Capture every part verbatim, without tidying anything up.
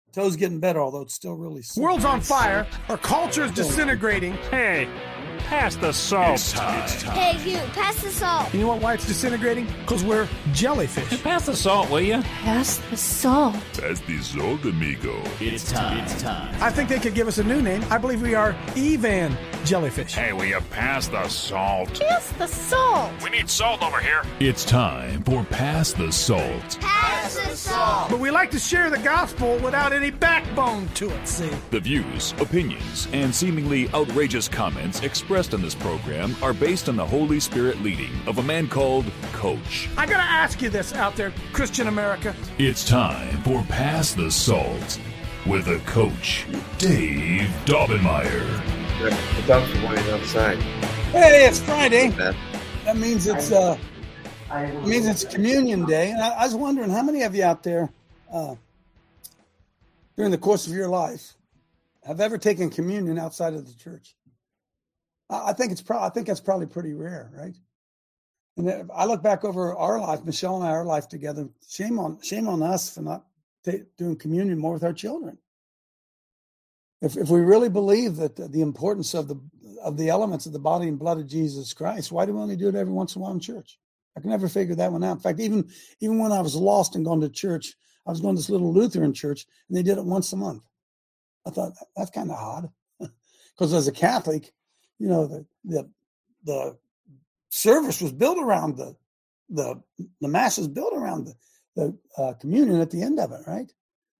Toe's getting better, although it's still really sore. World's on fire. Our culture is disintegrating. Hey, pass the salt. It's time. It's time. Hey, you, pass the salt. You know what, why it's disintegrating? Because we're jellyfish. Pass the salt, will you? Pass the salt. Pass the salt, amigo. It's time. It's time. I think they could give us a new name. I believe we are Evan Jellyfish. Hey, will you pass the salt? Pass the salt. We need salt over here. It's time for Pass the Salt. Pass the salt. But we like to share the gospel without any backbone to it, see? The views, opinions, and seemingly outrageous comments expressed on this program are based on the Holy Spirit leading of a man called Coach. I gotta ask you this out there, Christian America. It's time for Pass the Salt with a Coach, Dave Daubenmire. The dogs are going outside. Hey, it's Friday. That means it's uh, it means it's Communion Day. And I, I was wondering how many of you out there, uh, during the course of your life, have ever taken communion outside of the church? I, I think it's pro- I think that's probably pretty rare, right? And if I look back over our life, Michelle and I, our life together. Shame on shame on us for not t- doing communion more with our children. If if we really believe that the, the importance of the of the elements of the body and blood of Jesus Christ, why do we only do it every once in a while in church? I can never figure that one out. In fact, even even when I was lost and going to church, I was going to this little Lutheran church, and they did it once a month. I thought that's kind of odd, because as a Catholic, you know, the the the service was built around the the the mass was built around the the uh, communion at the end of it, right?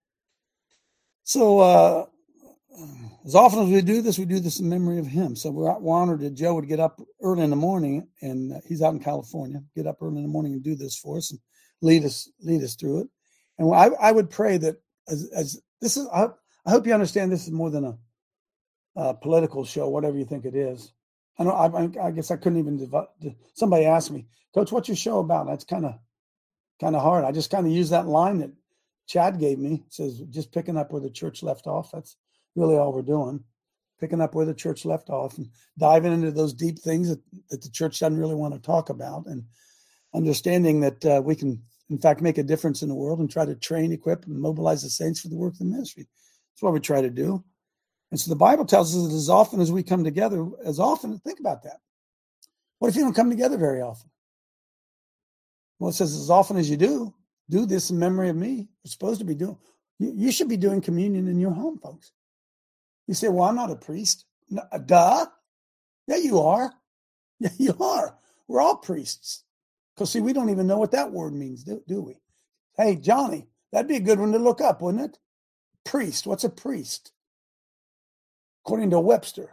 So. Uh, As often as we do this, we do this in memory of him. So we're, we're honored that Joe would get up early in the morning, and uh, he's out in California, get up early in the morning and do this for us and lead us lead us through it. And I, I would pray that as, as this is, I, I hope you understand this is more than a, a political show, whatever you think it is. I know. I, I guess I couldn't even. Dev- somebody asked me, Coach, what's your show about? That's kind of kind of hard. I just kind of use that line that Chad gave me. It says, just picking up where the church left off. That's really all we're doing, picking up where the church left off and diving into those deep things that, that the church doesn't really want to talk about, and understanding that uh, we can, in fact, make a difference in the world and try to train, equip, and mobilize the saints for the work of the ministry. That's what we try to do. And so the Bible tells us that as often as we come together, as often, think about that. What if you don't come together very often? Well, it says as often as you do, do this in memory of me. You're supposed to be doing, you, you should be doing communion in your home, folks. You say, well, I'm not a priest. No, duh. Yeah, you are. Yeah, you are. We're all priests. Because, see, we don't even know what that word means, do, do we? Hey, Johnny, that'd be a good one to look up, wouldn't it? Priest. What's a priest? According to Webster,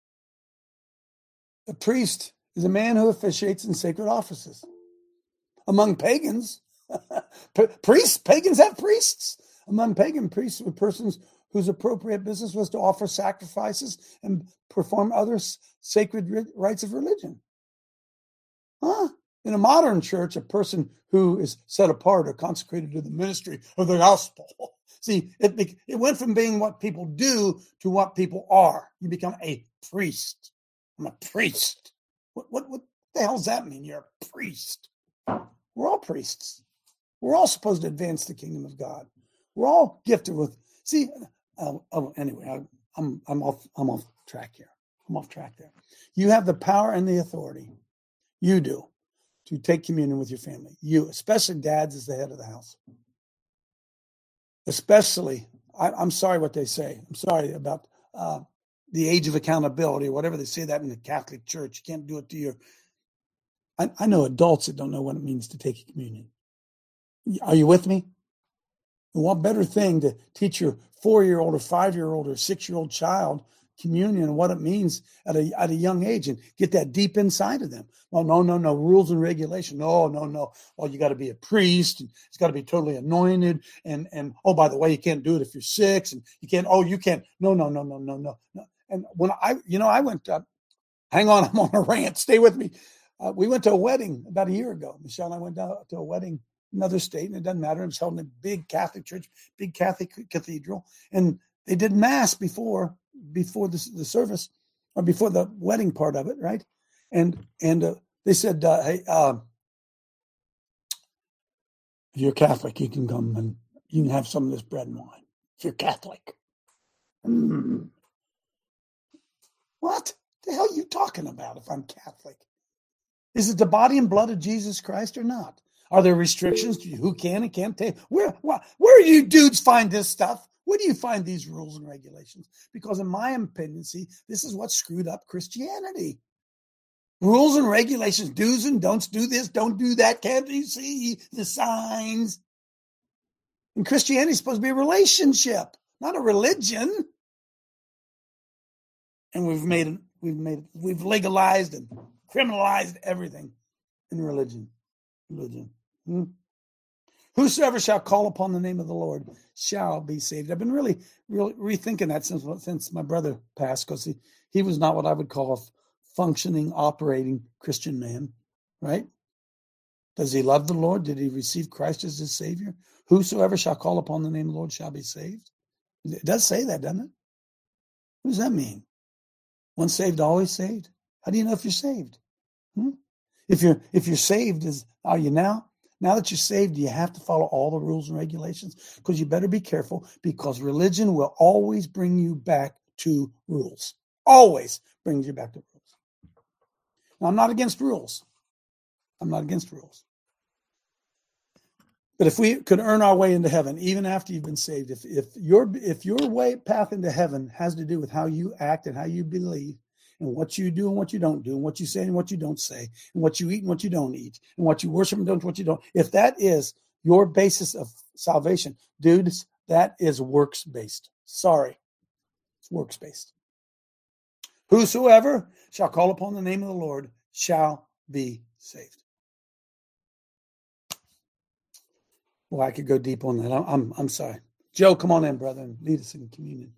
a priest is a man who officiates in sacred offices. Among pagans, priests, pagans have priests. Among pagan priests were persons whose appropriate business was to offer sacrifices and perform other sacred rites of religion. Huh? In a modern church, a person who is set apart or consecrated to the ministry of the gospel. See, it, it went from being what people do to what people are. You become a priest. I'm a priest. What, what, what the hell does that mean? You're a priest. We're all priests. We're all supposed to advance the kingdom of God. We're all gifted with, see, Uh, oh, anyway, I, I'm I'm off I'm off track here. I'm off track there. You have the power and the authority. You do to take communion with your family. You, especially dads, as the head of the house. Especially, I, I'm sorry what they say. I'm sorry about uh, the age of accountability, or whatever they say that in the Catholic Church. You can't do it to your. I, I know adults that don't know what it means to take communion. Are you with me? And what better thing to teach your four-year-old or five-year-old or six-year-old child communion and what it means at a at a young age and get that deep inside of them. Well, no, no, no, rules and regulation. No, no, no. Oh, you got to be a priest, and it's got to be totally anointed. And, and oh, by the way, you can't do it if you're six, and you can't, oh, you can't. No, no, no, no, no, no. no. And when I, you know, I went, uh, hang on, I'm on a rant. Stay with me. Uh, we went to a wedding about a year ago. Michelle and I went down to a wedding another state, and it doesn't matter. It was held in a big Catholic church, big Catholic cathedral, and they did mass before before the, the service, or before the wedding part of it, right? And and uh, they said, uh, "Hey, uh, if you're Catholic, you can come and you can have some of this bread and wine. if you're Catholic. Hmm. What the hell are you talking about if I'm Catholic? Is it the body and blood of Jesus Christ or not? Are there restrictions to who can and can't take? Where, where, where do you dudes find this stuff? Where do you find these rules and regulations? Because in my opinion, see, this is what screwed up Christianity. Rules and regulations, do's and don'ts, do this, don't do that, can't you see the signs? And Christianity is supposed to be a relationship, not a religion. And we've made it, we've made it, we've legalized and criminalized everything in religion. Religion. Hmm? Whosoever shall call upon the name of the Lord shall be saved. I've been really, really rethinking that since since my brother passed, because he, he was not what I would call a functioning, operating Christian man, right? Does he love the Lord? Did he receive Christ as his Savior? Whosoever shall call upon the name of the Lord shall be saved. It does say that, doesn't it? What does that mean? Once saved, always saved. How do you know if you're saved? Hmm? If you're if you're saved, is are you now? Now that you're saved, you have to follow all the rules and regulations, because you better be careful, because religion will always bring you back to rules. Always brings you back to rules. Now, I'm not against rules. I'm not against rules. But if we could earn our way into heaven, even after you've been saved, if if your if your way path into heaven has to do with how you act and how you believe, and what you do and what you don't do, and what you say and what you don't say, and what you eat and what you don't eat, and what you worship and don't what you don't. If that is your basis of salvation, dudes, that is works-based. Sorry. It's works-based. Whosoever shall call upon the name of the Lord shall be saved. Well, I could go deep on that. I'm I'm, I'm sorry. Joe, come on in, brother, and lead us in communion.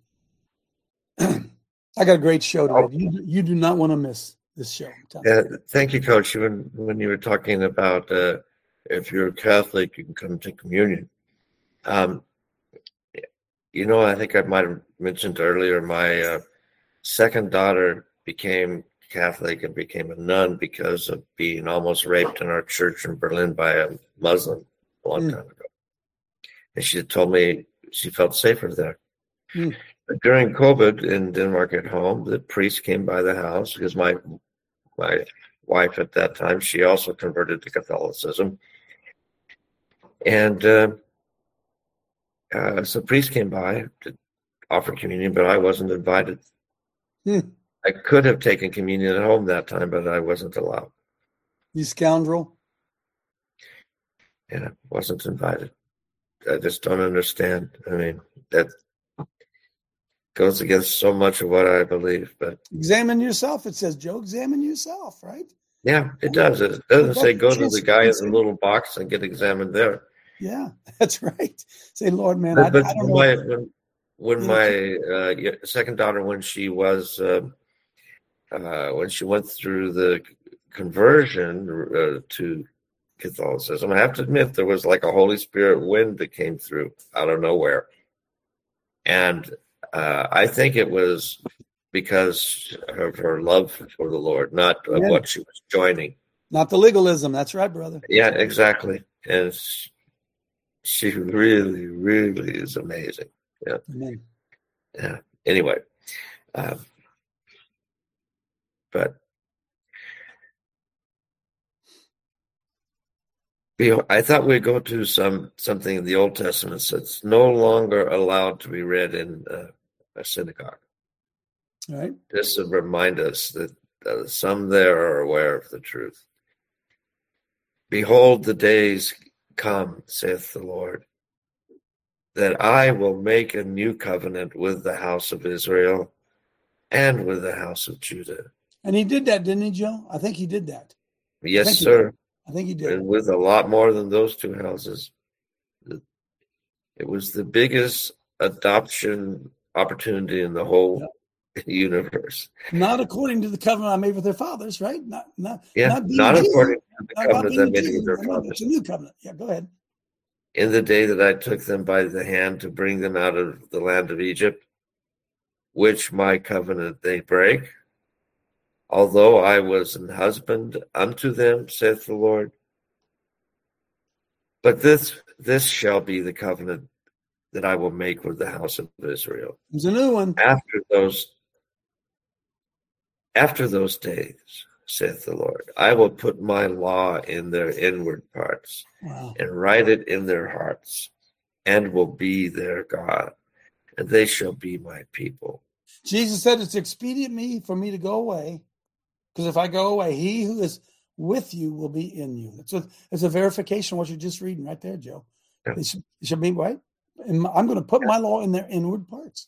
I got a great show today. You, you do not want to miss this show. Yeah, thank you, Coach. When when you were talking about uh, if you're a Catholic, you can come to communion. Um, you know, I think I might have mentioned earlier, my uh, second daughter became Catholic and became a nun because of being almost raped in our church in Berlin by a Muslim a long mm. time ago. And she told me she felt safer there. Mm. During COVID in Denmark at home, the priest came by the house because my my wife at that time, she also converted to Catholicism. And uh, uh, so the priest came by to offer communion, but I wasn't invited. Hmm. I could have taken communion at home that time, but I wasn't allowed. You scoundrel. Yeah, wasn't invited. I just don't understand. I mean, that goes against so much of what I believe, but examine yourself. It says, Joe, examine yourself, right? Yeah, it does. It doesn't say go to the guy in the little box and get examined there. Yeah, that's right. Say, Lord, man, but, I, but I don't my, know. When, when my uh, second daughter, when she was, uh, uh, when she went through the conversion uh, to Catholicism, I have to admit there was like a Holy Spirit wind that came through out of nowhere, and Uh, I think it was because of her love for the Lord, not of yeah. what she was joining. Not the legalism. That's right, brother. Yeah, exactly. And she, she really, really is amazing. Yeah. Amen. Yeah. Anyway, um, but I thought we'd go to some something in the Old Testament that's no longer allowed to be read in uh, a synagogue. All right. Just to remind us that uh, some there are aware of the truth. Behold, the days come, saith the Lord, that I will make a new covenant with the house of Israel and with the house of Judah. And he did that, didn't he, Joe? I think he did that. Yes, sir. I think he did. And with a lot more than those two houses. It was the biggest adoption opportunity in the whole yep. universe. Not according to the covenant I made with their fathers, right? Not, not, yeah, not, not according Jew, to the covenant I made with their fathers. It's a new covenant. Yeah, go ahead. In the day that I took them by the hand to bring them out of the land of Egypt, which my covenant they break, although I was an husband unto them, saith the Lord. But this this shall be the covenant that I will make with the house of Israel. There's a new one. After those, after those days, saith the Lord, I will put my law in their inward parts Wow. and write it in their hearts, and will be their God, and they shall be my people. Jesus said it's expedient me for me to go away, because if I go away, he who is with you will be in you. It's a, it's a verification of what you're just reading right there, Joe. Yeah. It should, it should be right. And I'm going to put my law in their inward parts.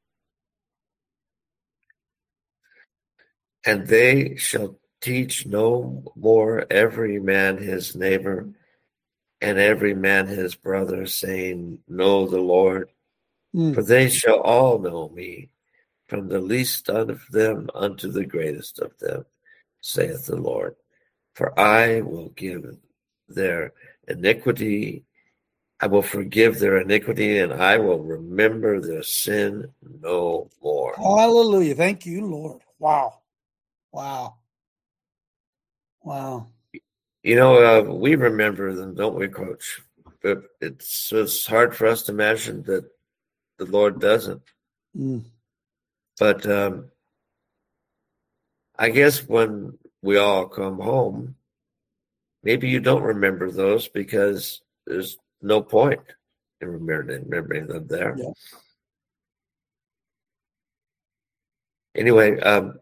And they shall teach no more every man his neighbor and every man his brother, saying, Know the Lord. Mm. For they shall all know me, from the least of them unto the greatest of them, saith the Lord. For I will give their iniquity, I will forgive their iniquity, and I will remember their sin no more. Hallelujah. Thank you, Lord. Wow. Wow. Wow. You know, uh, we remember them, don't we, Coach? But it's, it's hard for us to imagine that the Lord doesn't. Mm. But um, I guess when we all come home, maybe you don't remember those because there's no point in remembering, remembering them there. Yeah. Anyway, um,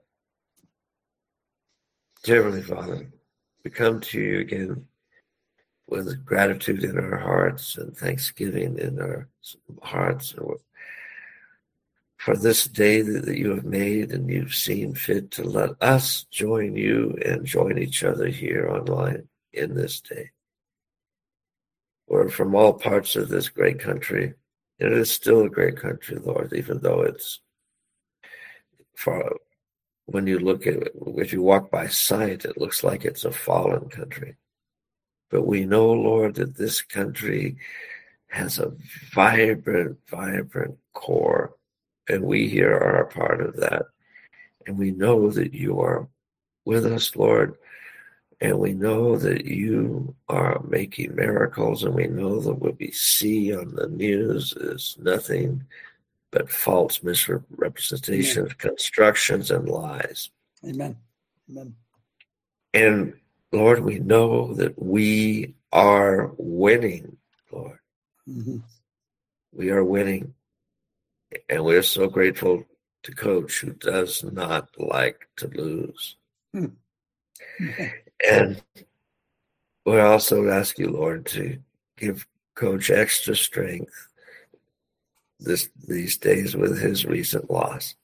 dear Heavenly Father, we come to you again with gratitude in our hearts and thanksgiving in our hearts for this day that you have made, and you've seen fit to let us join you and join each other here online in this day. We're from all parts of this great country, and it is still a great country, Lord, even though it's far. When you look at it, if you walk by sight, it looks like it's a fallen country. But we know, Lord, that this country has a vibrant, vibrant core, and we here are a part of that. And we know that you are with us, Lord, and we know that you are making miracles, and we know that what we see on the news is nothing but false misrepresentations, Amen. Constructions, and lies. Amen. Amen. And Lord, we know that we are winning, Lord. Mm-hmm. We are winning. And we're so grateful to Coach, who does not like to lose. Mm-hmm. And we also ask you, Lord, to give Coach extra strength this these days with his recent loss.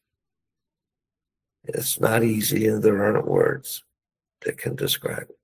It's not easy, and there aren't words that can describe it.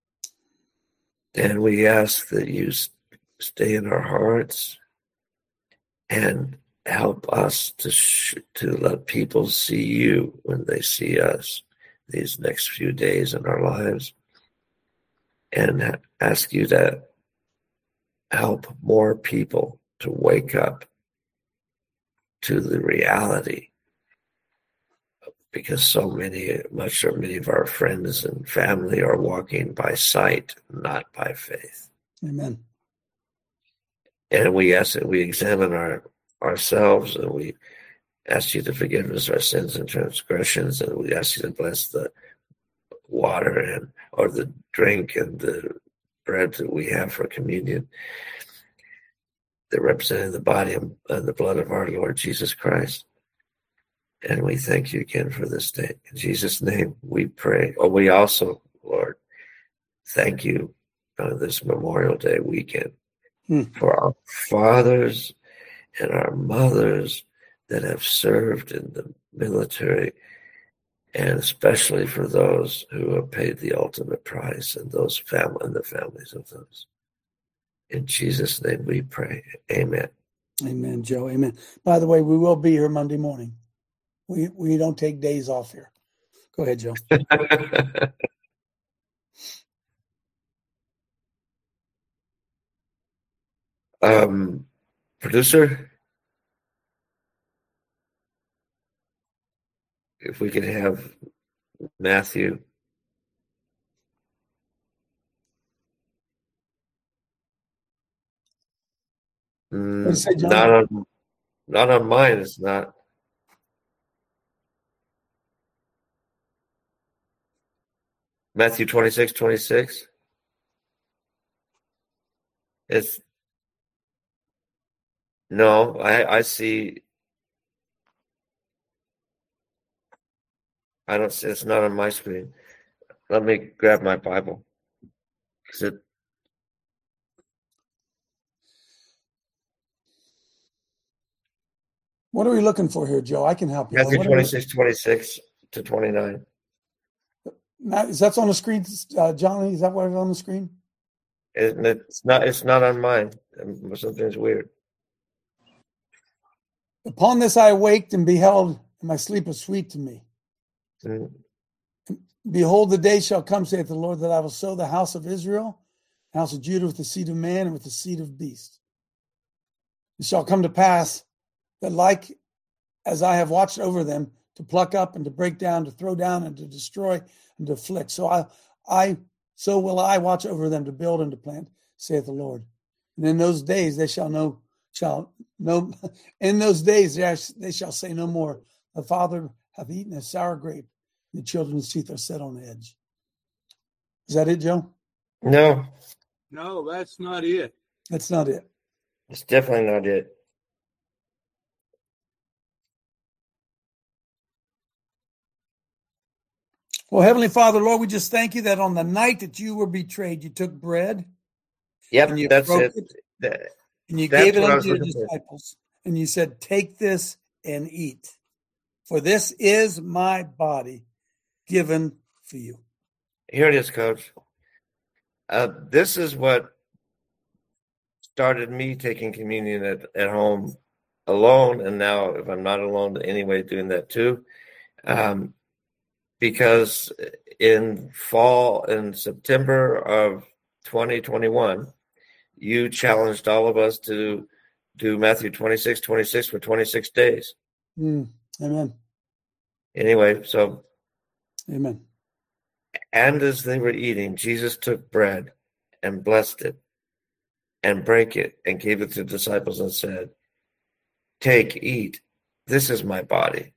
And we ask that you stay in our hearts and help us to sh- to let people see you when they see us these next few days in our lives, and ask you to help more people to wake up to the reality, because so many, much or many of our friends and family are walking by sight, not by faith. Amen. And we ask that we examine our ourselves, and we ask you to forgive us our sins and transgressions, and we ask you to bless the water and or the drink and the bread that we have for communion, that represented the body and the blood of our Lord Jesus Christ. And we thank you again for this day. In Jesus' name we pray. Oh, we also, Lord, thank you on this Memorial Day weekend hmm. for our fathers and our mothers that have served in the military, and especially for those who have paid the ultimate price, and those family and the families of those. In Jesus' name we pray. Amen. Amen, Joe. Amen. By the way, we will be here Monday morning. We we don't take days off here. Go ahead, Joe. um, producer, if we could have Matthew. Mm, What did it say, John? not on, not on mine. It's not. Matthew twenty-six, twenty-six. It's no. I I see. I don't see. It's not on my screen. Let me grab my Bible. Is it? What are we looking for here, Joe? I can help you. Matthew What are we- twenty-six, twenty-six to twenty-nine. Matt, is that on the screen, uh, Johnny? Is that what is on the screen? It, it's not. It's not on mine. Something's weird. Upon this I awaked and beheld, and my sleep was sweet to me. Mm. Behold, the day shall come, saith the Lord, that I will sow the house of Israel, the house of Judah with the seed of man and with the seed of beast. It shall come to pass that like as I have watched over them, to pluck up and to break down, to throw down and to destroy and to afflict. So I, I, so will I watch over them to build and to plant, saith the Lord. And in those days they shall know, shall know, in those days they shall say no more, the father hath eaten a sour grape, and the children's teeth are set on edge. Is that it, Joe? No, No, that's not it. That's not it. it's definitely not it. Well, Heavenly Father, Lord, we just thank you that on the night that you were betrayed, you took bread Yep, and you that's broke it. it, That- and you That's gave it what I unto was your looking for. disciples. And you said, take this and eat. For this is my body given for you. Here it is, Coach. Uh, this is what started me taking communion at, at home alone, and now if I'm not alone anyway, doing that too. Um, because in fall, in September of twenty twenty-one, you challenged all of us to do Matthew twenty-six, twenty-six for twenty-six days. Mm, amen. Anyway, so, Amen. and as they were eating, Jesus took bread and blessed it and brake it and gave it to the disciples and said, take, eat. This is my body.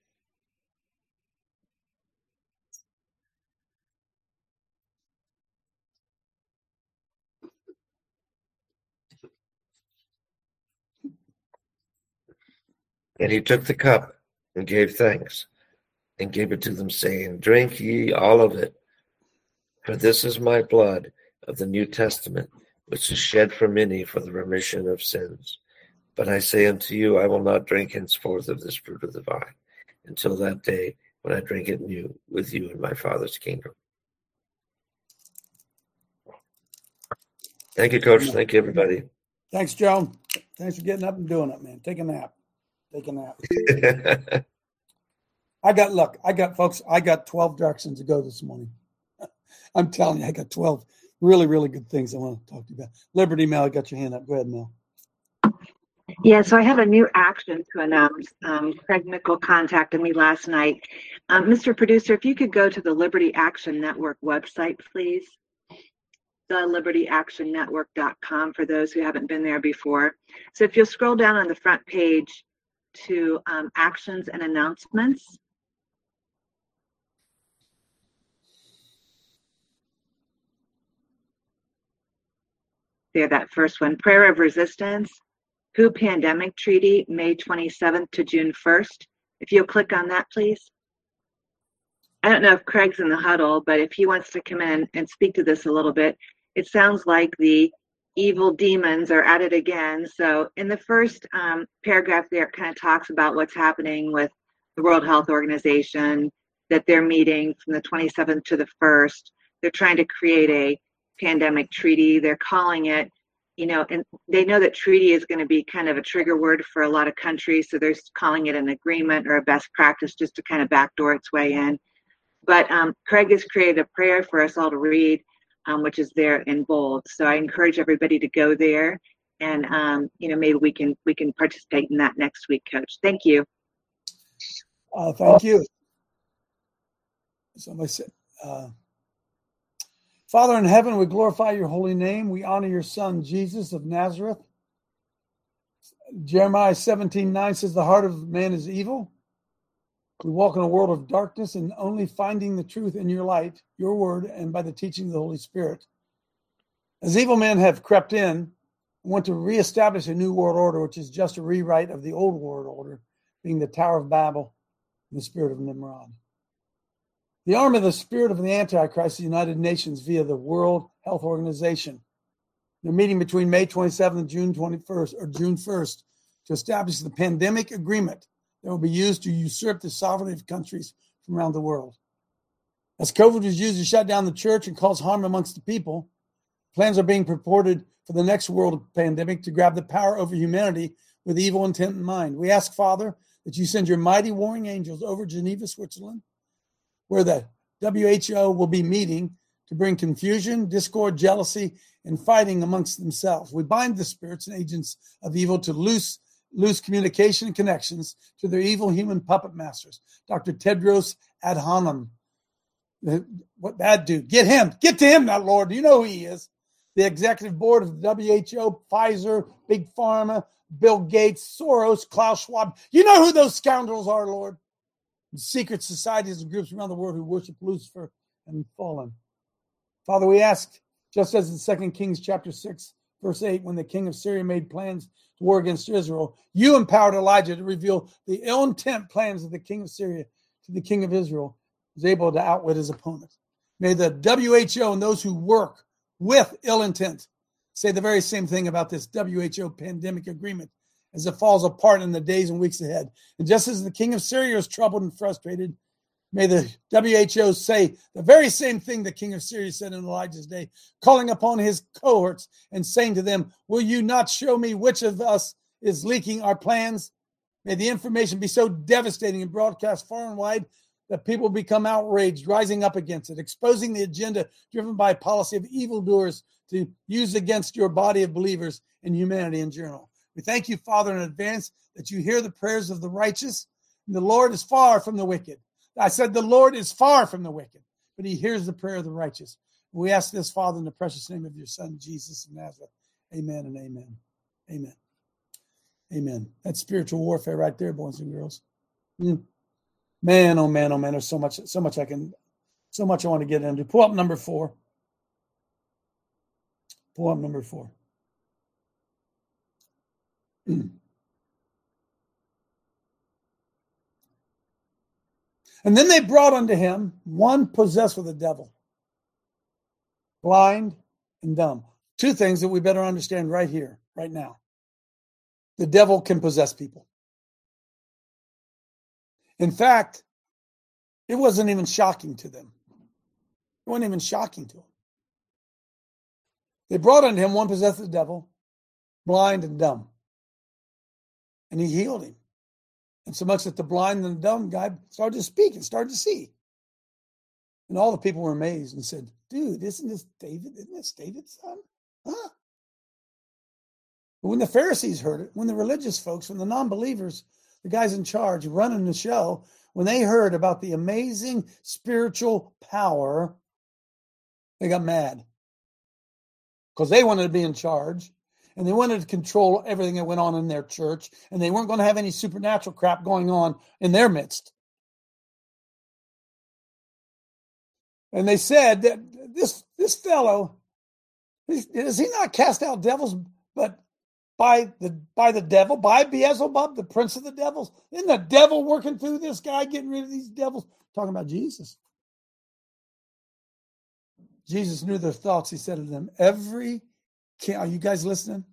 And he took the cup and gave thanks and gave it to them, saying, drink ye all of it, for this is my blood of the New Testament, which is shed for many for the remission of sins. But I say unto you, I will not drink henceforth of this fruit of the vine until that day when I drink it new with you in my Father's kingdom. Thank you, Coach. Thank you, everybody. Thanks, Joe. Thanks for getting up and doing it, man. Take a nap. Take a nap. I got, look, I got, folks, I got twelve directions to go this morning. I'm telling you, I got twelve really, really good things I want to talk to you about. Liberty, Mel, I got your hand up. Go ahead, Mel. Yeah, so I have a new action to announce. Um, Craig Mickle contacted me last night. Um, Mister Producer, if you could go to the Liberty Action Network website, please. the liberty action network dot com for those who haven't been there before. So if you'll scroll down on the front page to um, actions and announcements. There, that first one, Prayer of Resistance, W H O Pandemic Treaty, May twenty-seventh to June first. If you'll click on that, please. I don't know if Craig's in the huddle, but if he wants to come in and speak to this a little bit, it sounds like the evil demons are at it again. So in the first um, paragraph there, it kind of talks about what's happening with the World Health Organization, that they're meeting from the twenty-seventh to the first. They're trying to create a pandemic treaty. They're calling it, you know, and they know that treaty is going to be kind of a trigger word for a lot of countries. So they're calling it an agreement or a best practice just to kind of backdoor its way in. But um, Craig has created a prayer for us all to read, um, which is there in bold. So I encourage everybody to go there, and um, you know, maybe we can we can participate in that next week, Coach. Thank you. Uh, thank you. Somebody said, uh, Father in heaven, we glorify your holy name. We honor your Son, Jesus of Nazareth. Jeremiah seventeen nine says, the heart of man is evil. We walk in a world of darkness and only finding the truth in your light, your word, and by the teaching of the Holy Spirit. As evil men have crept in, want to reestablish a new world order, which is just a rewrite of the old world order, being the Tower of Babel and the spirit of Nimrod. The arm of the spirit of the Antichrist, the United Nations, via the World Health Organization. They're meeting between May twenty-seventh and June twenty-first, or June first, to establish the pandemic agreement that will be used to usurp the sovereignty of countries from around the world. As COVID was used to shut down the church and cause harm amongst the people, plans are being purported for the next world pandemic to grab the power over humanity with evil intent in mind. We ask, Father, that you send your mighty warring angels over Geneva, Switzerland, where the W H O will be meeting to bring confusion, discord, jealousy, and fighting amongst themselves. We bind the spirits and agents of evil to loose, loose communication and connections to their evil human puppet masters. Doctor Tedros Adhanom, what bad dude? Get him. Get to him now, Lord. You know who he is. The executive board of the W H O, Pfizer, Big Pharma, Bill Gates, Soros, Klaus Schwab. You know who those scoundrels are, Lord. Secret societies and groups around the world who worship Lucifer and fallen. Father, we ask, just as in Second Kings chapter six, verse eight, when the king of Syria made plans to war against Israel, you empowered Elijah to reveal the ill intent plans of the king of Syria to the king of Israel, who was able to outwit his opponent. May the W H O and those who work with ill intent say the very same thing about this W H O pandemic agreement as it falls apart in the days and weeks ahead. And just as the king of Syria is troubled and frustrated, may the W H O say the very same thing the king of Syria said in Elijah's day, calling upon his cohorts and saying to them, will you not show me which of us is leaking our plans? May the information be so devastating and broadcast far and wide that people become outraged, rising up against it, exposing the agenda driven by a policy of evildoers to use against your body of believers and humanity in general. We thank you, Father, in advance that you hear the prayers of the righteous, and the Lord is far from the wicked. I said the Lord is far from the wicked, but he hears the prayer of the righteous. We ask this, Father, in the precious name of your Son, Jesus of Nazareth. Amen and amen. Amen. Amen. That's spiritual warfare right there, boys and girls. Mm. Man, oh man, oh man, there's so much, so much I can, so much I want to get into. Pull up number four. Pull up number four. And then they brought unto him one possessed with a devil, blind and dumb. Two things that we better understand right here, right now. The devil can possess people. In fact, it wasn't even shocking to them. It wasn't even shocking to them. They brought unto him one possessed with the devil, blind and dumb. And he healed him. And so much that the blind and the dumb guy started to speak and started to see. And all the people were amazed and said, dude, isn't this David? Isn't this David's son? Huh? But when the Pharisees heard it, when the religious folks, when the non-believers, the guys in charge running the show, when they heard about the amazing spiritual power, they got mad. Because they wanted to be in charge. And they wanted to control everything that went on in their church. And they weren't going to have any supernatural crap going on in their midst. And they said that this, this fellow, does he not cast out devils, but by the by the devil, by Beelzebub, the prince of the devils? Isn't the devil working through this guy, getting rid of these devils? Talking about Jesus. Jesus knew their thoughts. He said to them, every Are you guys listening?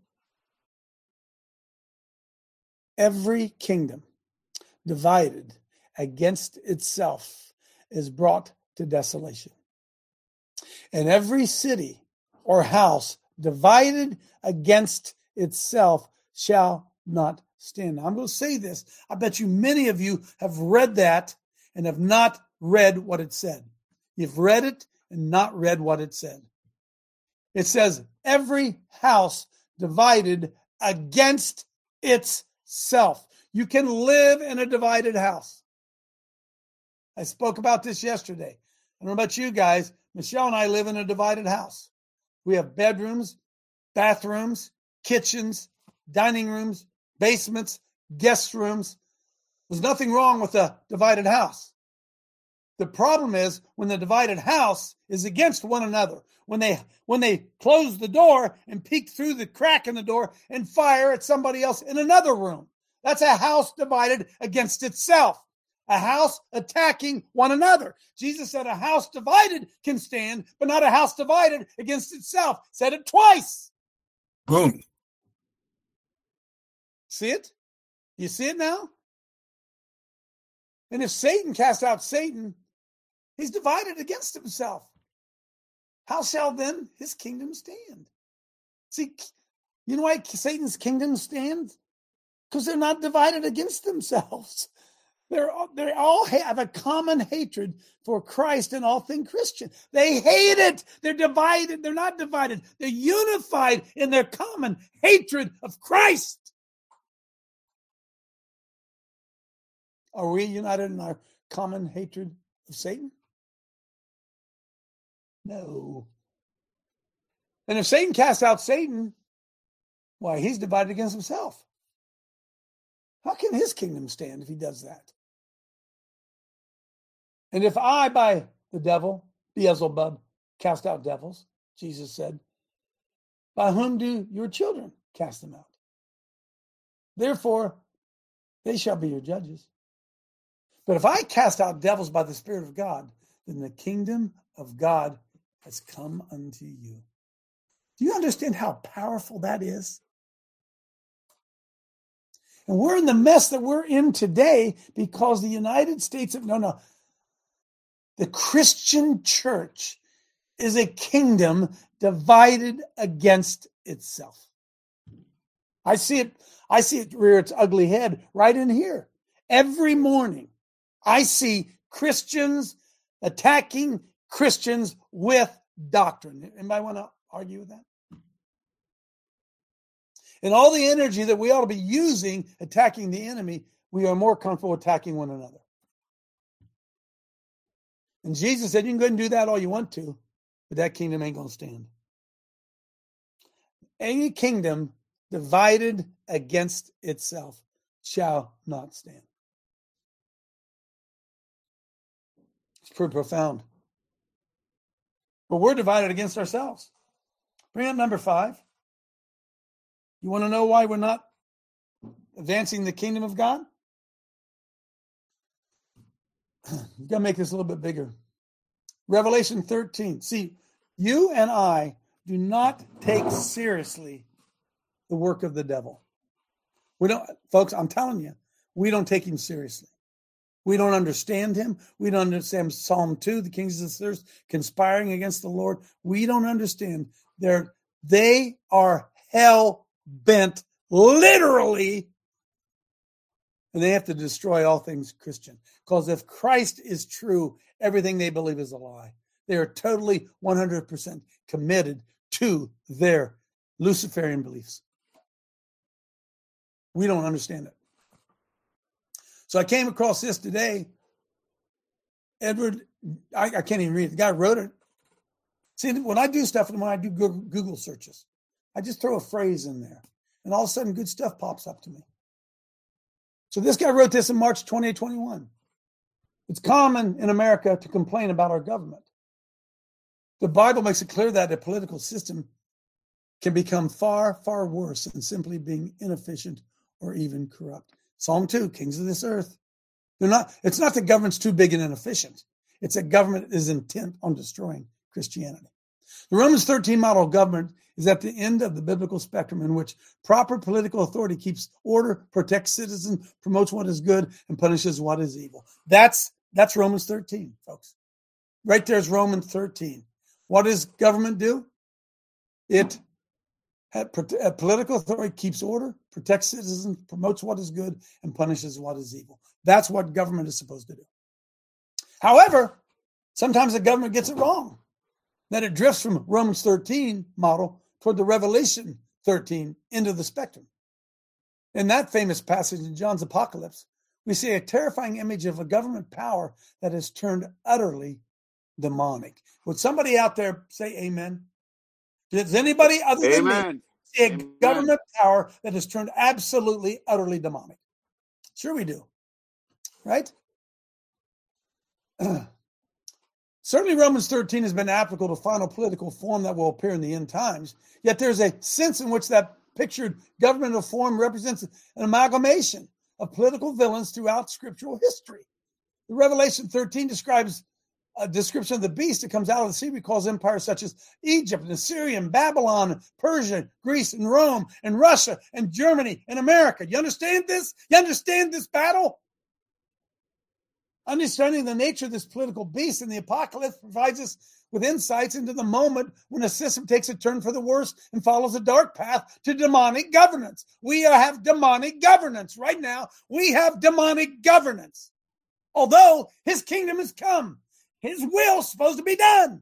Every kingdom divided against itself is brought to desolation. And every city or house divided against itself shall not stand. Now, I'm going to say this. I bet you many of you have read that and have not read what it said. You've read it and not read what it said. It says, every house divided against itself. You can live in a divided house. I spoke about this yesterday. I don't know about you guys. Michelle and I live in a divided house. We have bedrooms, bathrooms, kitchens, dining rooms, basements, guest rooms. There's nothing wrong with a divided house. The problem is when the divided house is against one another, when they when they close the door and peek through the crack in the door and fire at somebody else in another room. That's a house divided against itself, a house attacking one another. Jesus said a house divided can stand, but not a house divided against itself. Said it twice. Boom. See it? You see it now? And if Satan casts out Satan, he's divided against himself. How shall then his kingdom stand? See, you know why Satan's kingdom stands? Because they're not divided against themselves. They're, they all have a common hatred for Christ and all things Christian. They hate it. They're divided. They're not divided. They're unified in their common hatred of Christ. Are we united in our common hatred of Satan? No. And if Satan casts out Satan, why, he's divided against himself. How can his kingdom stand if he does that? And if I, by the devil, Beelzebub, cast out devils, Jesus said, by whom do your children cast them out? Therefore, they shall be your judges. But if I cast out devils by the Spirit of God, then the kingdom of God has come unto you. Do you understand how powerful that is? And we're in the mess that we're in today because the United States of, no, no, the Christian church is a kingdom divided against itself. I see it, I see it rear its ugly head right in here. Every morning, I see Christians attacking Christians with doctrine. Anybody want to argue with that? And all the energy that we ought to be using attacking the enemy, we are more comfortable attacking one another. And Jesus said, you can go ahead and do that all you want to, but that kingdom ain't going to stand. Any kingdom divided against itself shall not stand. It's pretty profound. But we're divided against ourselves. Bring up number five. You want to know why we're not advancing the kingdom of God? You've got to make this a little bit bigger. Revelation thirteen. See, you and I do not take seriously the work of the devil. We don't, folks, I'm telling you, we don't take him seriously. We don't understand him. We don't understand Psalm two, the kings of this earth conspiring against the Lord. We don't understand. They're, they are hell bent, literally, and they have to destroy all things Christian. Because if Christ is true, everything they believe is a lie. They are totally one hundred percent committed to their Luciferian beliefs. We don't understand it. So I came across this today. Edward, I, I can't even read it. The guy wrote it. See, when I do stuff and when I do Google searches, I just throw a phrase in there, and all of a sudden good stuff pops up to me. So this guy wrote this in March twenty twenty-one. It's common in America to complain about our government. The Bible makes it clear that a political system can become far, far worse than simply being inefficient or even corrupt. Psalm two, kings of this earth. They're not, it's not that government's too big and inefficient. It's that government is intent on destroying Christianity. The Romans thirteen model of government is at the end of the biblical spectrum in which proper political authority keeps order, protects citizens, promotes what is good, and punishes what is evil. That's, that's Romans thirteen, folks. Right there's Romans thirteen. What does government do? It, at, at political authority keeps order, protects citizens, promotes what is good, and punishes what is evil. That's what government is supposed to do. However, sometimes the government gets it wrong. Then it drifts from Romans thirteen model toward the Revelation thirteen into the spectrum. In that famous passage in John's Apocalypse, we see a terrifying image of a government power that has turned utterly demonic. Would somebody out there say amen? Does anybody other than Amen. me see a government power that has turned absolutely, utterly demonic. Sure we do. Right? Certainly Romans thirteen has been applicable to final political form that will appear in the end times. Yet there's a sense in which that pictured governmental form represents an amalgamation of political villains throughout scriptural history. The Revelation thirteen describes a description of the beast that comes out of the sea, recalls empires such as Egypt and Assyria and Babylon, and Persia, Greece and Rome and Russia and Germany and America. You understand this? You understand this battle? Understanding the nature of this political beast in the apocalypse provides us with insights into the moment when a system takes a turn for the worse and follows a dark path to demonic governance. We have demonic governance right now. We have demonic governance. Although his kingdom has come, his will is supposed to be done.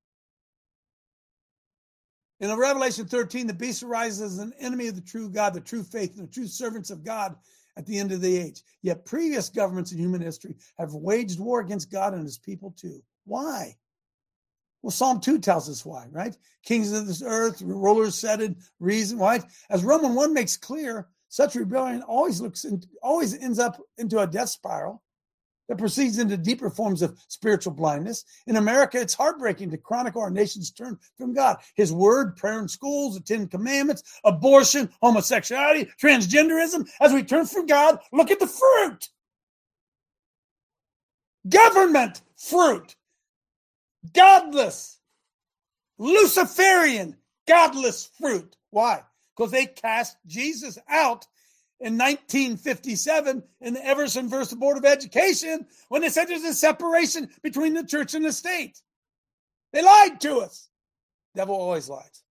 In Revelation thirteen, the beast arises as an enemy of the true God, the true faith, and the true servants of God at the end of the age. Yet previous governments in human history have waged war against God and his people too. Why? Well, Psalm two tells us why, right? Kings of this earth, rulers setted, reason, why? As Romans one makes clear, such rebellion always looks in, always ends up into a death spiral that proceeds into deeper forms of spiritual blindness. In America, it's heartbreaking to chronicle our nation's turn from God. His word, prayer in schools, the Ten Commandments, abortion, homosexuality, transgenderism. As we turn from God, look at the fruit. Government fruit. Godless, Luciferian, godless fruit. Why? Because they cast Jesus out in nineteen fifty-seven in the Everson versus Board of Education when they said there's a separation between the church and the state. They lied to us. Devil always lies.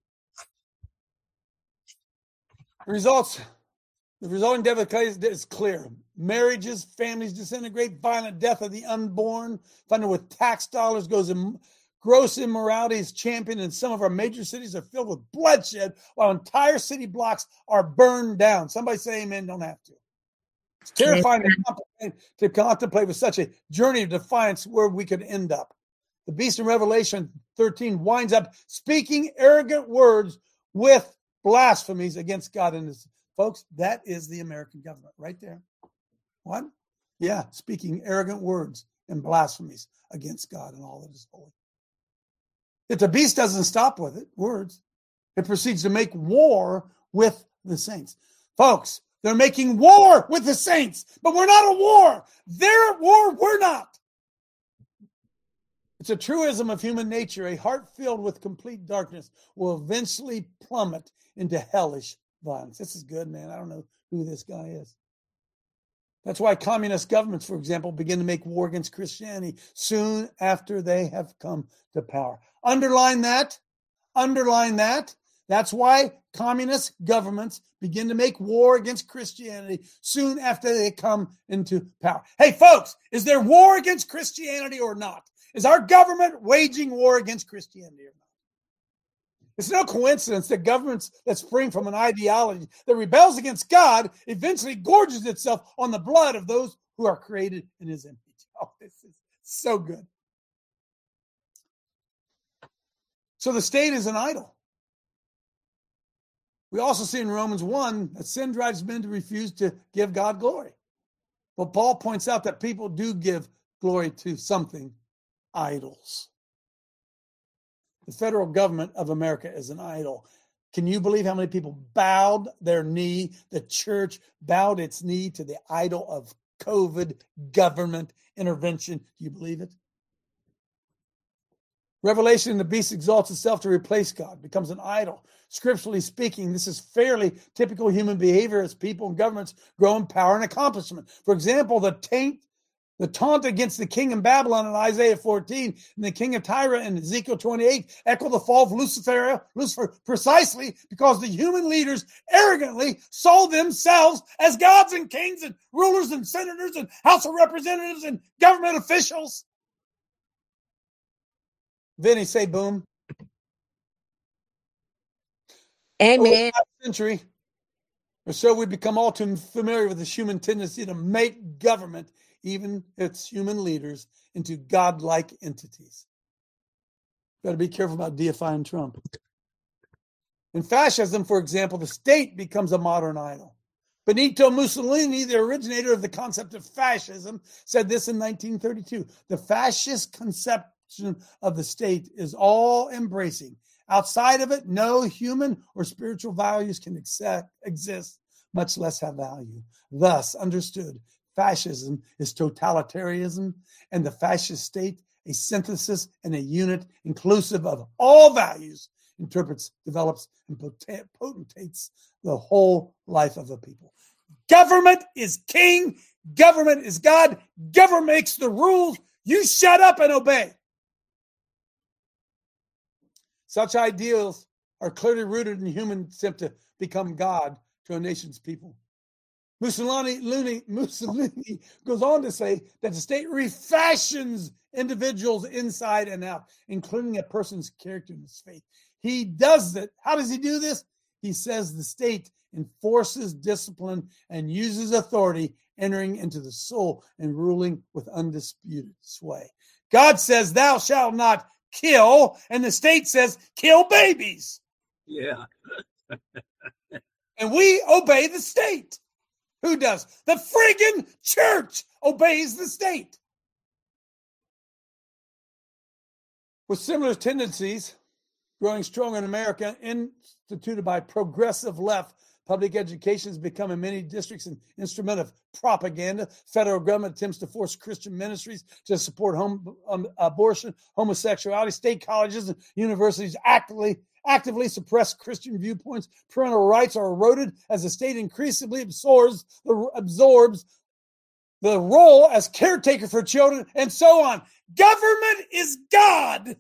The results, the resulting devastation is clear. Marriages, families disintegrate, violent death of the unborn, funded with tax dollars, goes in. Gross immorality is championed, and some of our major cities are filled with bloodshed while entire city blocks are burned down. Somebody say amen, don't have to. It's terrifying to contemplate, to contemplate with such a journey of defiance where we could end up. The beast in Revelation thirteen winds up speaking arrogant words with blasphemies against God and his folks. That is the American government right there. What? Yeah, speaking arrogant words and blasphemies against God and all that is holy. If the beast doesn't stop with it, words, it proceeds to make war with the saints. Folks, they're making war with the saints, but we're not at war. They're at war, we're not. It's a truism of human nature. A heart filled with complete darkness will eventually plummet into hellish violence. This is good, man. I don't know who this guy is. That's why communist governments, for example, begin to make war against Christianity soon after they have come to power. Underline that. Underline that. That's why communist governments begin to make war against Christianity soon after they come into power. Hey, folks, is there war against Christianity or not? Is our government waging war against Christianity or not? It's no coincidence that governments that spring from an ideology that rebels against God eventually gorges itself on the blood of those who are created in his image. Oh, this is so good. So the state is an idol. We also see in Romans one that sin drives men to refuse to give God glory. But Paul points out that people do give glory to something, idols. The federal government of America is an idol. Can you believe how many people bowed their knee? The church bowed its knee to the idol of COVID government intervention. Do you believe it? Revelation, the beast exalts itself to replace God, becomes an idol. Scripturally speaking, this is fairly typical human behavior as people and governments grow in power and accomplishment. For example, the taint The taunt against the king in Babylon in Isaiah fourteen and the king of Tyre in Ezekiel twenty-eight echo the fall of Lucifer, Lucifer precisely because the human leaders arrogantly saw themselves as gods and kings and rulers and senators and House of Representatives and government officials. Vinny, say boom. Amen. Over the last century or so, we've become all too familiar with this human tendency to make government, even its human leaders, into godlike entities. Got to be careful about deifying Trump. In fascism, for example, the state becomes a modern idol. Benito Mussolini, the originator of the concept of fascism, said this in nineteen thirty-two. The fascist conception of the state is all-embracing. Outside of it, no human or spiritual values can accept, exist, much less have value. Thus, understood, fascism is totalitarianism, and the fascist state, a synthesis and a unit inclusive of all values, interprets, develops, and potentates the whole life of a people. Government is king. Government is God. Government makes the rules. You shut up and obey. Such ideals are clearly rooted in human attempt to become God to a nation's people. Mussolini, Mussolini goes on to say that the state refashions individuals inside and out, including a person's character and his faith. He does that. How does he do this? He says the state enforces discipline and uses authority, entering into the soul and ruling with undisputed sway. God says, thou shalt not kill, and the state says, kill babies. Yeah. And we obey the state. Who does? The friggin' church obeys the state. With similar tendencies growing strong in America, instituted by progressive left, public education has become in many districts an instrument of propaganda. Federal government attempts to force Christian ministries to support home, um, abortion, homosexuality. State colleges and universities actively actively suppress Christian viewpoints. Parental rights are eroded as the state increasingly absorbs the, absorbs the role as caretaker for children, and so on. Government is God.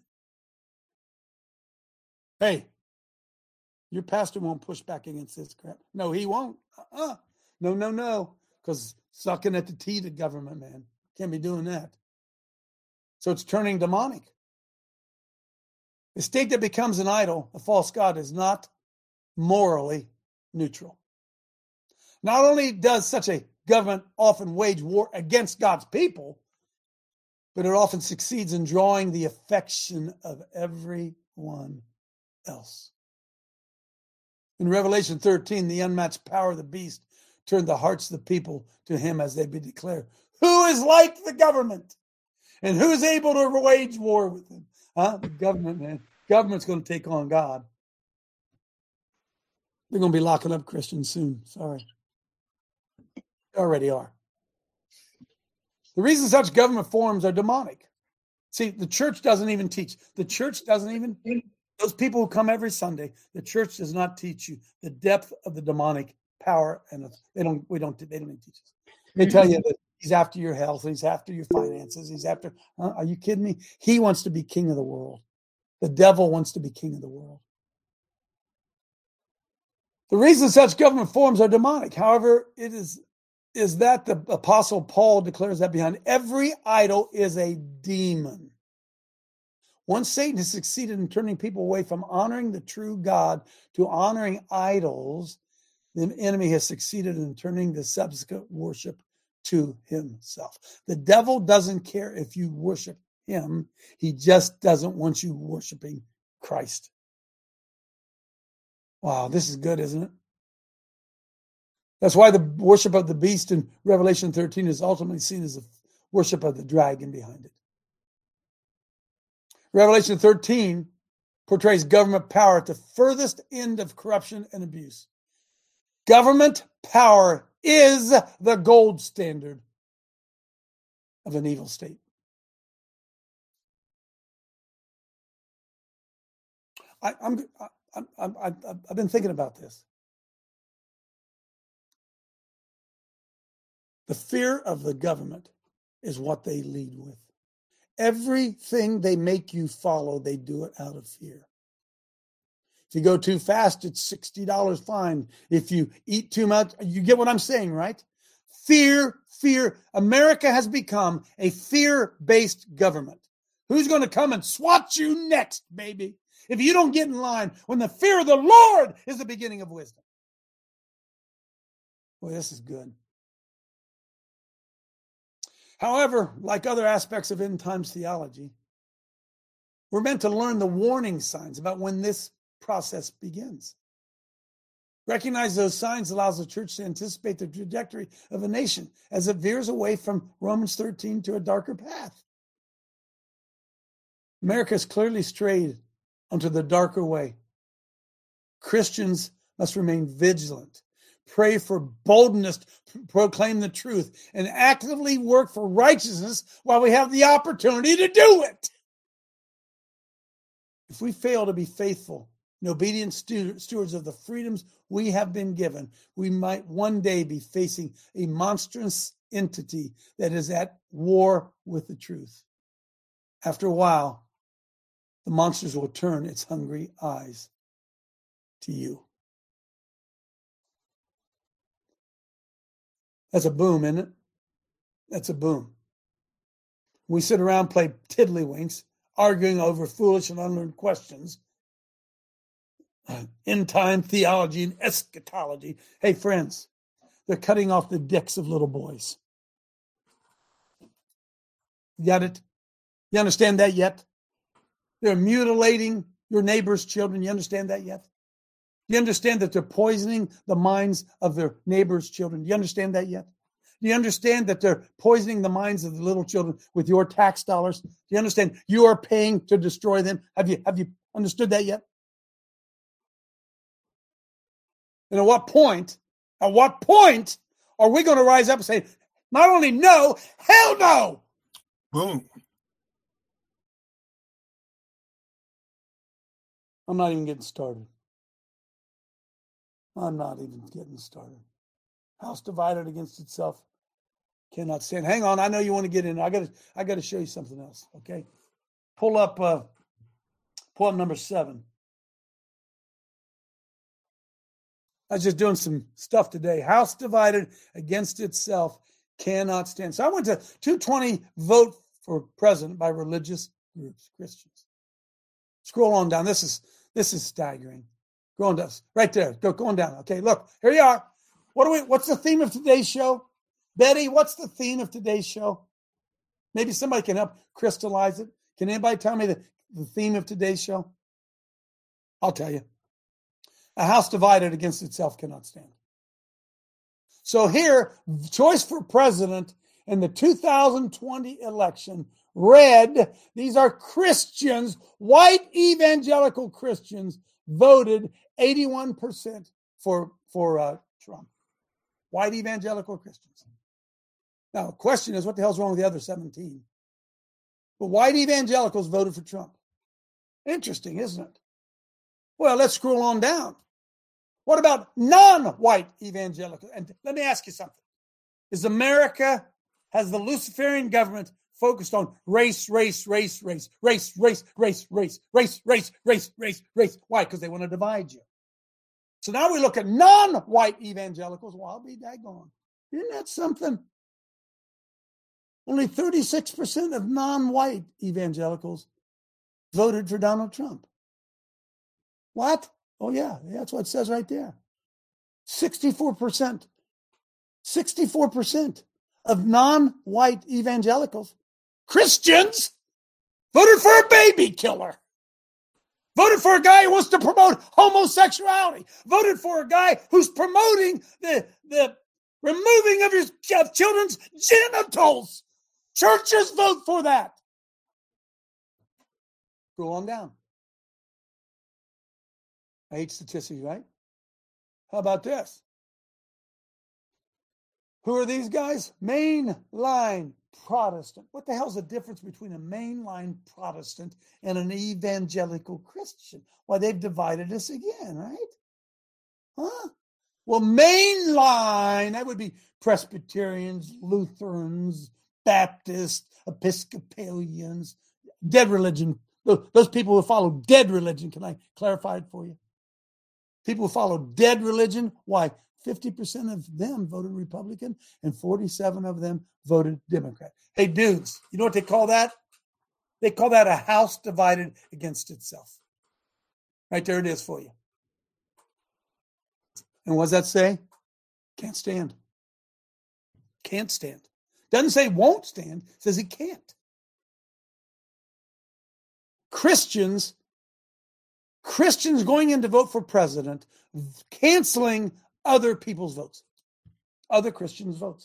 Hey, your pastor won't push back against this crap. No, he won't. Uh-uh. No, no, no. Because sucking at the teat of government, man. Can't be doing that. So it's turning demonic. The state that becomes an idol, a false god, is not morally neutral. Not only does such a government often wage war against God's people, but it often succeeds in drawing the affection of everyone else. In Revelation thirteen, the unmatched power of the beast turned the hearts of the people to him as they be declared, who is like the government and who is able to wage war with him? Huh? The government, man. Government's going to take on God. They're going to be locking up Christians soon. Sorry. They already are. The reason such government forms are demonic. See, the church doesn't even teach. The church doesn't even, those people who come every Sunday, the church does not teach you the depth of the demonic power. And they don't, we don't, they don't even teach us. They tell you that he's after your health. He's after your finances. He's after, huh? Are you kidding me? He wants to be king of the world. The devil wants to be king of the world. The reason such government forms are demonic, however, it is, is that the Apostle Paul declares that behind every idol is a demon. Once Satan has succeeded in turning people away from honoring the true God to honoring idols, the enemy has succeeded in turning the subsequent worship to himself. The devil doesn't care if you worship him. He just doesn't want you worshiping Christ. Wow, this is good, isn't it? That's why the worship of the beast in Revelation thirteen is ultimately seen as a worship of the dragon behind it. Revelation thirteen portrays government power at the furthest end of corruption and abuse. Government power is the gold standard of an evil state. I, I'm, I'm, I'm, I've, I've been thinking about this. The fear of the government is what they lead with. Everything they make you follow, they do it out of fear. If you go too fast, it's sixty dollars fine. If you eat too much, you get what I'm saying, right? Fear, fear. America has become a fear-based government. Who's going to come and swat you next, baby? If you don't get in line, when the fear of the Lord is the beginning of wisdom. Boy, this is good. However, like other aspects of end times theology, we're meant to learn the warning signs about when this process begins. Recognize those signs allows the church to anticipate the trajectory of a nation as it veers away from Romans thirteen to a darker path. America has clearly strayed onto the darker way. Christians must remain vigilant, pray for boldness to proclaim the truth, and actively work for righteousness while we have the opportunity to do it. If we fail to be faithful and obedient stewards of the freedoms we have been given, we might one day be facing a monstrous entity that is at war with the truth. After a while, the monsters will turn its hungry eyes to you. That's a boom, isn't it? That's a boom. We sit around, play tiddlywinks, arguing over foolish and unlearned questions, end-time theology and eschatology. Hey, friends, they're cutting off the dicks of little boys. You got it? You understand that yet? They're mutilating your neighbor's children. You understand that yet? Do you understand that they're poisoning the minds of their neighbor's children? Do you understand that yet? Do you understand that they're poisoning the minds of the little children with your tax dollars? Do you understand you are paying to destroy them? Have you, have you understood that yet? And at what point, at what point are we going to rise up and say, not only no, hell no? Boom. I'm not even getting started. I'm not even getting started. House divided against itself cannot stand. Hang on, I know you want to get in. I got to, I got to show you something else. Okay, pull up, uh, pull up number seven. I was just doing some stuff today. House divided against itself cannot stand. So I went to two twenty vote for president by religious groups, Christians. Scroll on down. This is this is staggering. Go on down. Right there. Go going down. Okay, look, here you are. What do we what's the theme of today's show? Betty, what's the theme of today's show? Maybe somebody can help crystallize it. Can anybody tell me the, the theme of today's show? I'll tell you. A house divided against itself cannot stand. So here, choice for president in the two thousand twenty election read, these are Christians, white evangelical Christians, voted eighty-one percent for, for uh, Trump. White evangelical Christians. Now, the question is, what the hell's wrong with the other seventeen? But white evangelicals voted for Trump. Interesting, isn't it? Well, let's scroll on down. What about non-white evangelicals? And let me ask you something. Is America, has the Luciferian government focused on race, race, race, race, race, race, race, race, race, race, race, race, race? Why? Because they want to divide you. So now we look at non-white evangelicals. Well, I'll be daggone. Isn't that something? Only thirty-six percent of non-white evangelicals voted for Donald Trump. What? Oh, yeah, that's what it says right there. sixty-four percent. sixty-four percent of non-white evangelicals, Christians, voted for a baby killer. Voted for a guy who wants to promote homosexuality. Voted for a guy who's promoting the, the removing of your of children's genitals. Churches vote for that. Go on down. I hate statistics, right? How about this? Who are these guys? Mainline Protestant. What the hell's the difference between a mainline Protestant and an evangelical Christian? Why, they've divided us again, right? Huh? Well, mainline, that would be Presbyterians, Lutherans, Baptists, Episcopalians, dead religion. Those people who follow dead religion, can I clarify it for you? People who follow dead religion, why? fifty percent of them voted Republican and forty-seven of them voted Democrat. Hey, dudes, you know what they call that? They call that a house divided against itself. Right there it is for you. And what does that say? Can't stand. Can't stand. Doesn't say won't stand, it says it can't. Christians Christians going in to vote for president canceling other people's votes, other Christians' votes.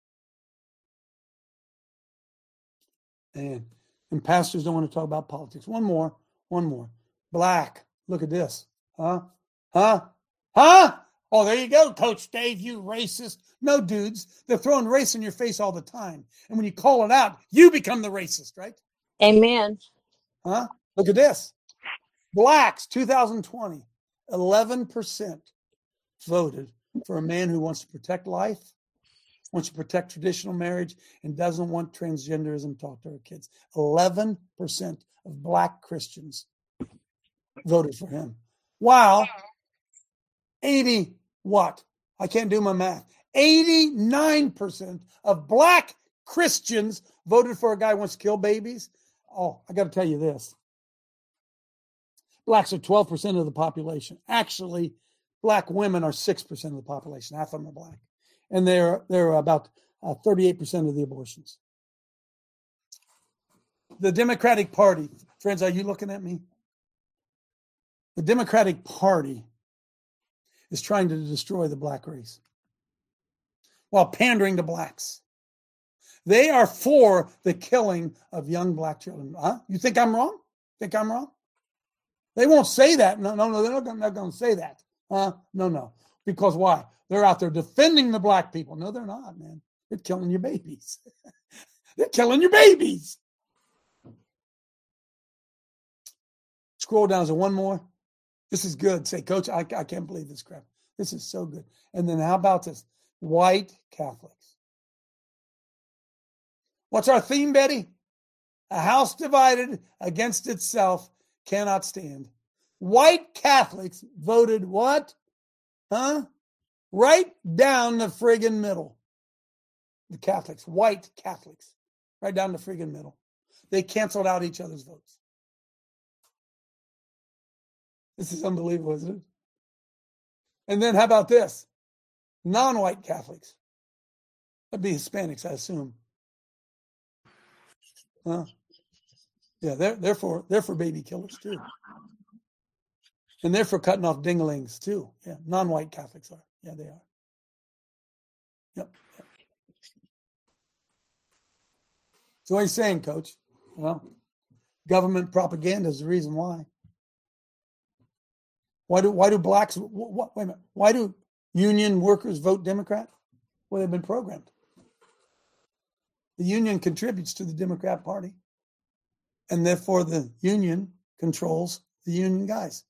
And, and pastors don't want to talk about politics. One more, one more. Black. Look at this. Huh? Huh? Huh? Oh, there you go, Coach Dave, you racist. No, dudes, they're throwing race in your face all the time. And when you call it out, you become the racist, right? Amen. Huh? Look at this. Blacks, two thousand twenty, eleven percent voted for a man who wants to protect life, wants to protect traditional marriage, and doesn't want transgenderism taught to our kids. eleven percent of black Christians voted for him. While eighty what? I can't do my math. eighty-nine percent of black Christians voted for a guy who wants to kill babies. Oh, I got to tell you this. Blacks are twelve percent of the population. Actually, black women are six percent of the population. Half of them are black. And they're, they're about uh, thirty-eight percent of the abortions. The Democratic Party, friends, are you looking at me? The Democratic Party is trying to destroy the black race while pandering to blacks. They are for the killing of young black children. Huh? You think I'm wrong? Think I'm wrong? They won't say that. No, no, no, they're not, not going to say that. Huh? No, no. Because why? They're out there defending the black people. No, they're not, man. They're killing your babies. They're killing your babies. Scroll down to one more. This is good. Say, Coach, I, I can't believe this crap. This is so good. And then how about this? White Catholics. What's our theme, Betty? A house divided against itself cannot stand. White Catholics voted what? Huh? Right down the friggin' middle. The Catholics, white Catholics, right down the friggin' middle. They canceled out each other's votes. This is unbelievable, isn't it? And then how about this? Non-white Catholics. That'd be Hispanics, I assume. Huh? Yeah, they're, they're, for, they're for baby killers, too. And they're for cutting off dinglings, too. Yeah, non-white Catholics are. Yeah, they are. Yep. yep. So what are you saying, Coach? Well, government propaganda is the reason why. Why do why do blacks? What, wait a minute. Why do union workers vote Democrat? Well, they've been programmed. The union contributes to the Democrat Party, and therefore the union controls the union guys.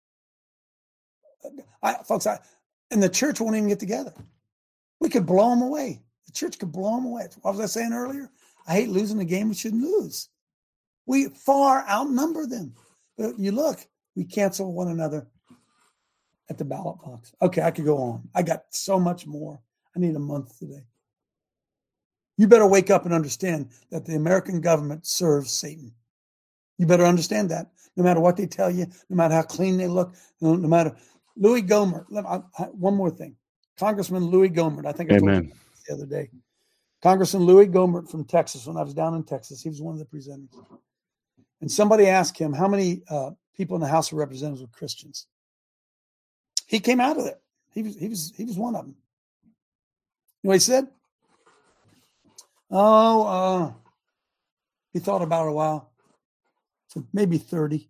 I, folks, I, and the church won't even get together. We could blow them away. The church could blow them away. What was I saying earlier? I hate losing a game we shouldn't lose. We far outnumber them. But you look, we cancel one another at the ballot box. Okay, I could go on. I got so much more. I need a month today. You better wake up and understand that the American government serves Satan. You better understand that. No matter what they tell you, no matter how clean they look, no, no matter. Louis Gohmert. I, I, one more thing. Congressman Louis Gohmert. I think I told you the other day. Congressman Louis Gohmert from Texas, when I was down in Texas, he was one of the presenters. And somebody asked him how many uh, people in the House of Representatives were Christians. He came out of it. He was he was he was one of them. You know what he said? Oh, uh, he thought about it a while. So maybe thirty.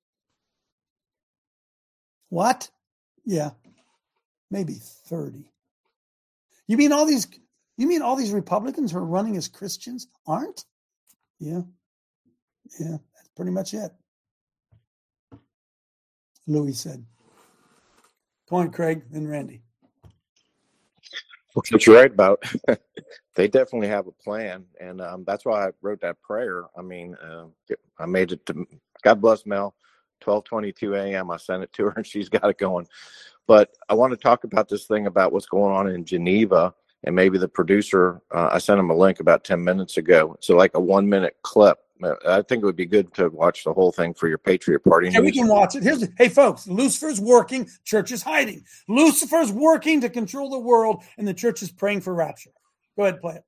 What? Yeah, maybe thirty. You mean all these? You mean all these Republicans who are running as Christians aren't? Yeah, yeah, that's pretty much it. Louis said. Come on, Craig and Randy. What you're right about, they definitely have a plan, and um, that's why I wrote that prayer. I mean, uh, I made it to, God bless Mel, twelve twenty-two a.m. I sent it to her, and she's got it going. But I want to talk about this thing about what's going on in Geneva, and maybe the producer, uh, I sent him a link about ten minutes ago. So like a one-minute clip. I think it would be good to watch the whole thing for your Patriot Party. Yeah, we can watch it. Here's the, hey, folks, Lucifer's working, church is hiding. Lucifer's working to control the world, and the church is praying for rapture. Go ahead, play it.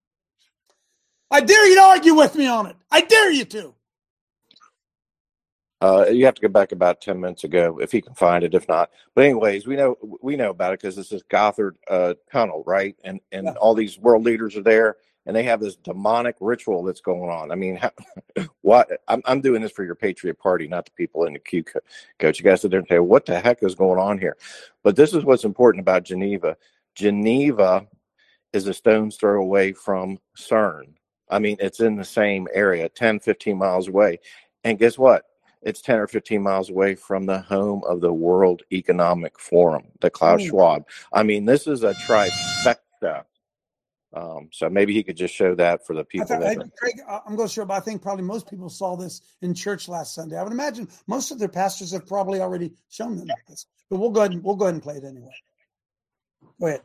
I dare you to argue with me on it. I dare you to. Uh, you have to go back about ten minutes ago if he can find it. If not, but anyways, we know we know about it because it's this Gothard uh, tunnel, right? And and yeah. all these world leaders are there, and they have this demonic ritual that's going on. I mean, how, what? I'm I'm doing this for your Patriot Party, not the people in the Q, coach. You guys sit there and say, what the heck is going on here? But this is what's important about Geneva. Geneva is a stone's throw away from CERN. I mean, it's in the same area, ten, fifteen miles away, and guess what? It's ten or fifteen miles away from the home of the World Economic Forum, the Klaus Schwab. I mean, this is a trifecta. Um, so maybe he could just show that for the people. Thought, that I, Craig, I'm going to show, but I think probably most people saw this in church last Sunday. I would imagine most of their pastors have probably already shown them this. But we'll go ahead and we'll go ahead and play it anyway. Go ahead.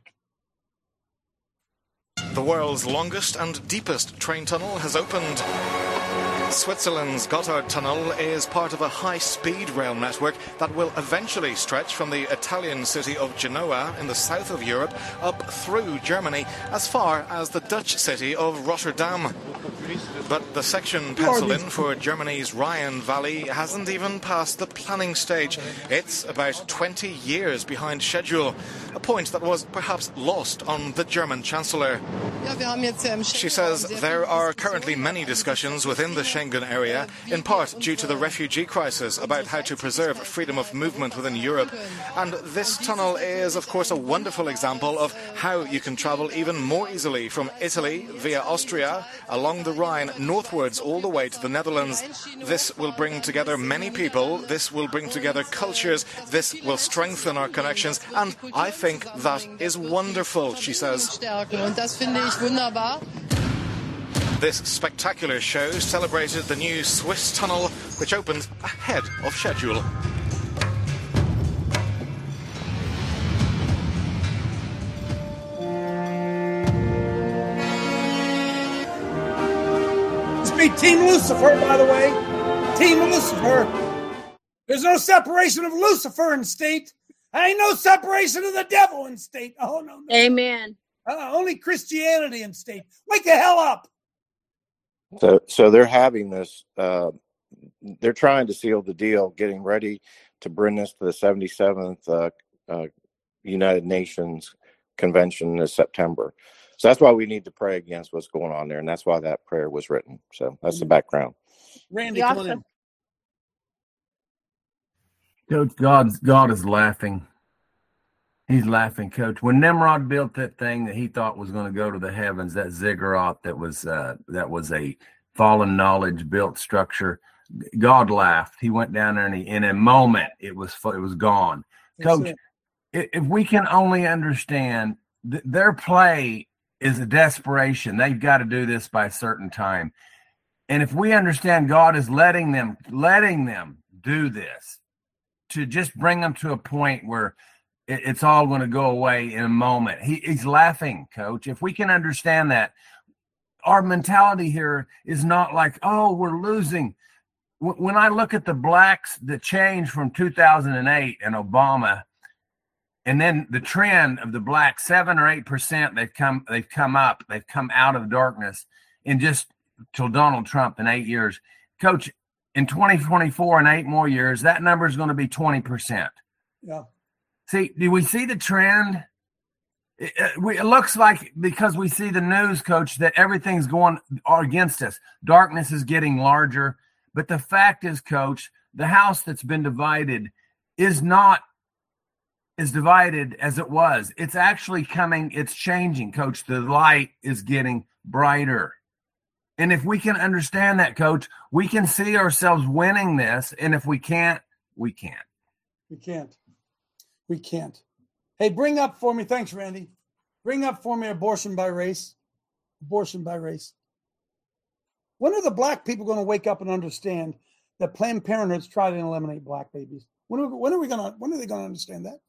The world's longest and deepest train tunnel has opened. Switzerland's Gotthard Tunnel is part of a high-speed rail network that will eventually stretch from the Italian city of Genoa in the south of Europe up through Germany as far as the Dutch city of Rotterdam. But the section penciled in for Germany's Rhine Valley hasn't even passed the planning stage. It's about twenty years behind schedule, a point that was perhaps lost on the German Chancellor. She says there are currently many discussions within the Schengen area, in part due to the refugee crisis, about how to preserve freedom of movement within Europe. And this tunnel is, of course, a wonderful example of how you can travel even more easily from Italy via Austria, along the Rhine, northwards all the way to the Netherlands. This will bring together many people, this will bring together cultures, this will strengthen our connections, and I think that is wonderful, she says. This spectacular show celebrated the new Swiss tunnel, which opened ahead of schedule. This be Team Lucifer, by the way. Team Lucifer. There's no separation of Lucifer in state. Ain't no separation of the devil in state. Oh, no, no. Amen. Uh, only Christianity in state. Wake the hell up. So, so they're having this. Uh, they're trying to seal the deal, getting ready to bring this to the seventy-seventh uh, uh, United Nations Convention this September. So that's why we need to pray against what's going on there, and that's why that prayer was written. So that's the background. Randy, come on in. Coach, God's, God is laughing. He's laughing, Coach. When Nimrod built that thing that he thought was going to go to the heavens, that ziggurat that was uh, that was a fallen knowledge built structure, God laughed. He went down there and he, in a moment it was it was gone. That's Coach, it. if we can only understand th- their play is a desperation. They've got to do this by a certain time, and if we understand God is letting them letting them do this to just bring them to a point where it's all going to go away in a moment. He, he's laughing, Coach. If we can understand that, our mentality here is not like, oh, we're losing. When I look at the blacks, the change from two thousand eight and Obama, and then the trend of the black seven or eight percent, they've come, they've come up, they've come out of darkness in just till Donald Trump in eight years. Coach, in twenty twenty-four and eight more years, that number is going to be twenty percent. Yeah. See, do we see the trend? It, it, we, it looks like, because we see the news, Coach, that everything's going against us. Darkness is getting larger. But the fact is, Coach, the house that's been divided is not as divided as it was. It's actually coming, it's changing, Coach. The light is getting brighter. And if we can understand that, Coach, we can see ourselves winning this. And if we can't, we can't. We can't. We can't. Hey, bring up for me. Thanks, Randy. Bring up for me abortion by race. Abortion by race. When are the black people going to wake up and understand that Planned Parenthood's trying to eliminate black babies? When are, when are we going to? When are they going to understand that?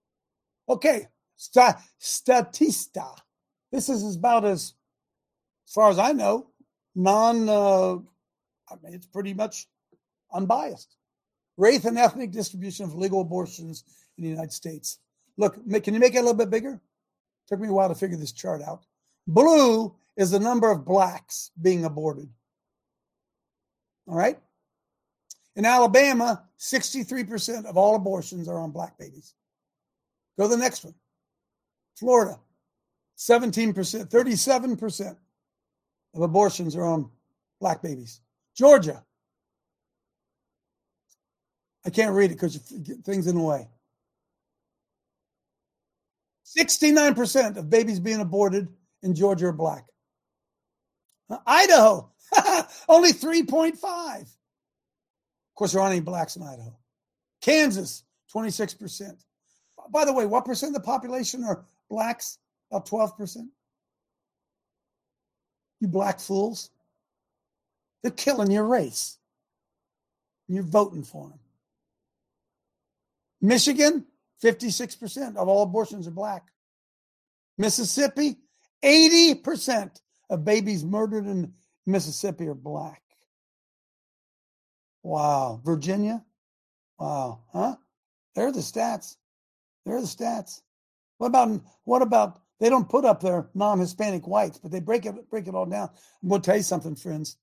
Okay, Sta, Statista. This is about as, as far as I know, non. Uh, I mean, it's pretty much unbiased. Race and ethnic distribution of legal abortions in the United States. Look, can you make it a little bit bigger? Took me a while to figure this chart out. Blue is the number of blacks being aborted. All right? In Alabama, sixty-three percent of all abortions are on black babies. Go to the next one. Florida, seventeen percent, thirty-seven percent of abortions are on black babies. Georgia, I can't read it because things in the way. sixty-nine percent of babies being aborted in Georgia are black. Uh, Idaho, only three point five. Of course, there aren't any blacks in Idaho. Kansas, twenty-six percent. By the way, what percent of the population are blacks? About twelve percent. You black fools. They're killing your race. You're voting for them. Michigan, fifty-six percent of all abortions are black. Mississippi, eighty percent of babies murdered in Mississippi are black. Wow. Virginia? Wow. Huh? There are the stats. There are the stats. What about, what about, they don't put up their non-Hispanic whites, but they break it, break it all down. I'm going to tell you something, friends.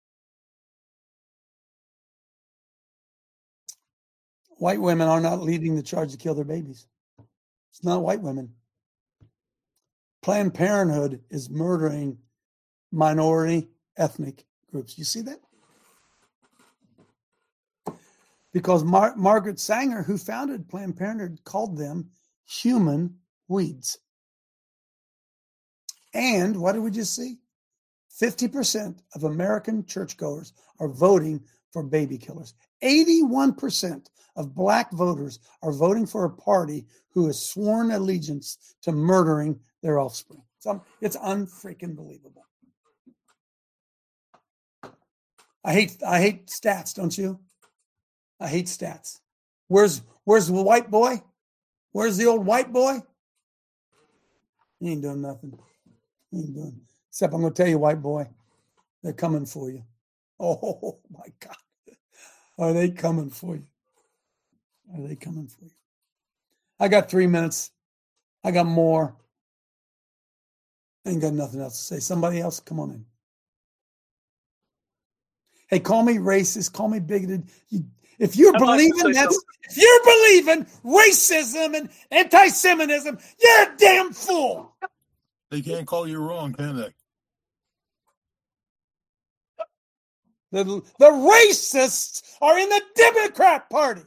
White women are not leading the charge to kill their babies. It's not white women. Planned Parenthood is murdering minority ethnic groups. You see that? Because Mar- Margaret Sanger, who founded Planned Parenthood, called them human weeds. And what did we just see? fifty percent of American churchgoers are voting for baby killers. eighty-one percent of black voters are voting for a party who has sworn allegiance to murdering their offspring. It's, un- it's unfreaking believable. I hate I hate stats, don't you? I hate stats. Where's where's the white boy? Where's the old white boy? He ain't doing nothing. He ain't doing. Except I'm going to tell you, white boy, they're coming for you. Oh my God, are they coming for you? Are they coming for you? I got three minutes. I got more. I ain't got nothing else to say. Somebody else, come on in. Hey, call me racist. Call me bigoted. You, if you're I'd like to believing say that's, something. if you're believing racism and anti-Semitism, you're a damn fool. They can't call you wrong, can they? The, the racists are in the Democrat Party.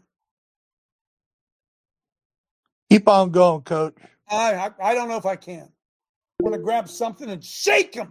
Keep on going, Coach. I, I I don't know if I can. I want to grab something and shake them.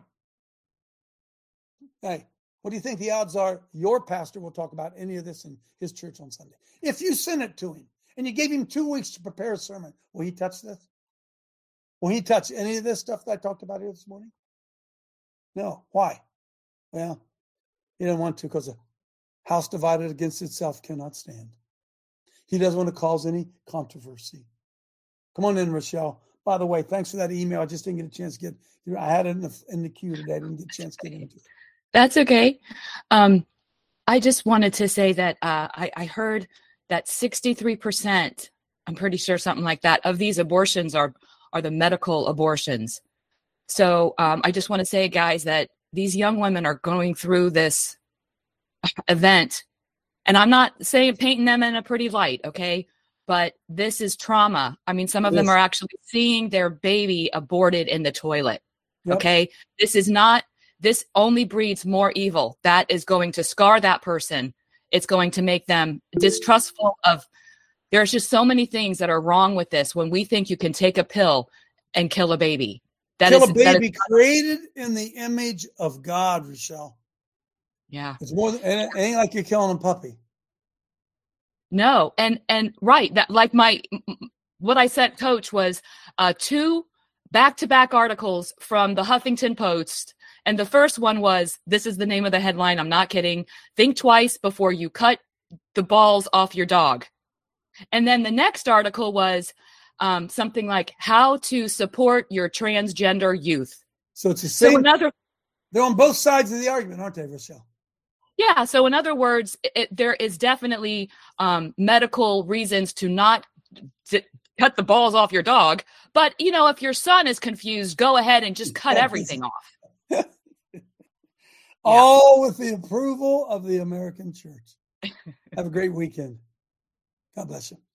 Hey, what do you think the odds are your pastor will talk about any of this in his church on Sunday? If you sent it to him and you gave him two weeks to prepare a sermon, will he touch this? Will he touch any of this stuff that I talked about here this morning? No. Why? Well, he didn't want to because a house divided against itself cannot stand. He doesn't want to cause any controversy. Come on in, Rochelle. By the way, thanks for that email. I just didn't get a chance to get through. I had it in the, in the queue today. I didn't get a chance to get into it. That's okay. Um, I just wanted to say that uh, I, I heard that sixty-three percent, I'm pretty sure something like that, of these abortions are, are the medical abortions. So um, I just want to say, guys, that these young women are going through this event. And I'm not saying painting them in a pretty light, okay? But this is trauma. I mean, some of Yes. them are actually seeing their baby aborted in the toilet, Yep. okay? This is not, this only breeds more evil. That is going to scar that person. It's going to make them distrustful of, there's just so many things that are wrong with this when we think you can take a pill and kill a baby. That Kill is a that baby is- created in the image of God, Rochelle. yeah. It's more than, it ain't like you're killing a puppy. No, and and right, that like my what I sent Coach was uh, two back-to-back articles from the Huffington Post, and the first one was, this is the name of the headline, I'm not kidding, think twice before you cut the balls off your dog. And then the next article was um, something like how to support your transgender youth. So it's the So same. another They're on both sides of the argument, aren't they, Rochelle? Yeah. So in other words, it, there is definitely um, medical reasons to not d- cut the balls off your dog. But, you know, if your son is confused, go ahead and just cut everything off. All with the approval of the American church. Have a great weekend. God bless you.